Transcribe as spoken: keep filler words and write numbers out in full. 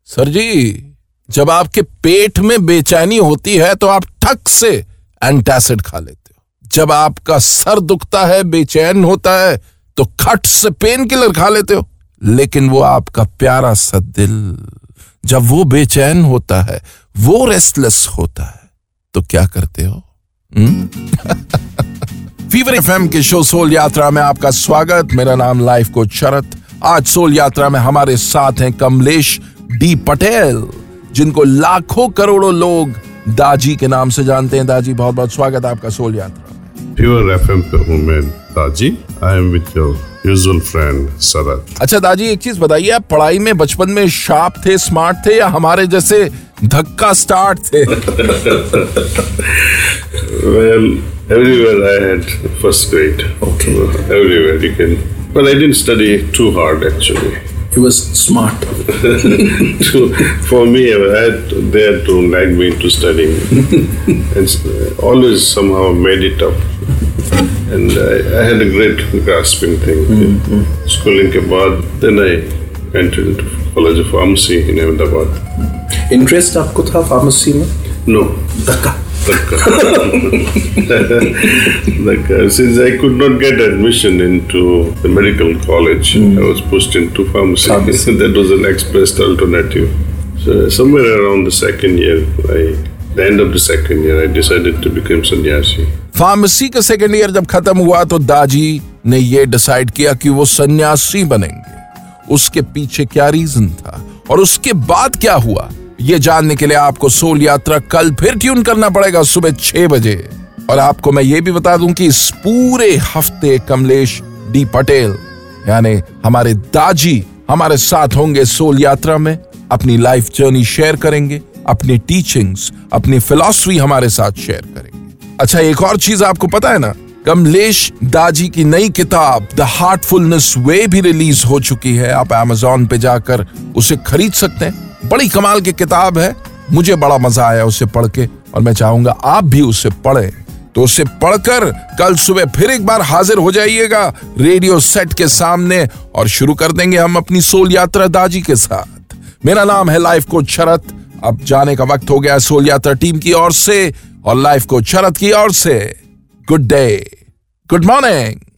Sir जी, जब आपके पेट में बेचैनी होती है तो आप ठक से एंटासिड खा लेते हो। जब आपका सर दुखता है, बेचैन होता है, तो खट से पेन किलर खा लेते हो। लेकिन वो आपका प्यारा सा दिल, जब वो बेचैन होता है, वो रेस्टलेस होता है, तो क्या करते हो? फीवर एफएम के शो सोल यात्रा में आपका स्वागत। मेरा नाम लाइफ कोच शरत। आज सोल यात्रा में हमारे साथ हैं कमलेश डी पटेल, जिनको लाखों करोड़ों लोग दाजी के नाम से जानते हैं। दाजी, बहुत बहुत स्वागत है आपका सोल यात्रा में। फीवर एफएम पे हूं मैं Daji. I am with your usual friend Sharat. अच्छा दाजी, एक चीज बताइए, आप पढ़ाई में बचपन में शार्प थे, स्मार्ट थे, या हमारे जैसे धक्का स्टार्ट थे? Well, everywhere I had first grade. Okay. Everywhere you can. But I didn't study too hard actually. He was smart. to, for me, I had, they had to nag me into studying. And always somehow made it up. And I, I had a great grasping thing. Mm-hmm. Schooling के बाद, then I entered into College of Pharmacy in Ahmedabad. Interest आपको था pharmacy में? No. धक्का. Like, uh, since I could not get admission into the medical college, mm. I was pushed into pharmacy. pharmacy. That was an expressed alternative. So somewhere around the second year, I, the end of the second year, I decided to become सन्यासी. Pharmacy का second year जब खत्म हुआ तो दाजी ने ये decide किया कि वो सन्यासी बनेंगे। उसके पीछे क्या रीजन था और उसके बाद क्या हुआ, ये जानने के लिए आपको सोल यात्रा कल फिर ट्यून करना पड़ेगा सुबह छह बजे। और आपको मैं ये भी बता दूं कि इस पूरे हफ्ते कमलेश डी पटेल यानी हमारे दाजी हमारे साथ होंगे सोल यात्रा में, अपनी लाइफ जर्नी शेयर करेंगे, अपनी टीचिंग्स, अपनी फिलॉसफी हमारे साथ शेयर करेंगे। अच्छा, एक और चीज आपको पता है ना, कमलेश दाजी की नई किताब द हार्टफुलनेस वे भी रिलीज हो चुकी है। आप अमेज़न पे जाकर उसे खरीद सकते हैं। बड़ी कमाल की किताब है, मुझे बड़ा मजा आया उसे पढ़ के और मैं चाहूंगा आप भी उसे पढ़ें। तो उसे पढ़कर कल सुबह फिर एक बार हाजिर हो जाइएगा रेडियो सेट के सामने और शुरू कर देंगे हम अपनी सोल यात्रा दाजी के साथ। मेरा नाम है लाइफ कोच शरत। अब जाने का वक्त हो गया सोल यात्रा टीम की ओर से और लाइफ कोच शरत की ओर से। Good day, good morning.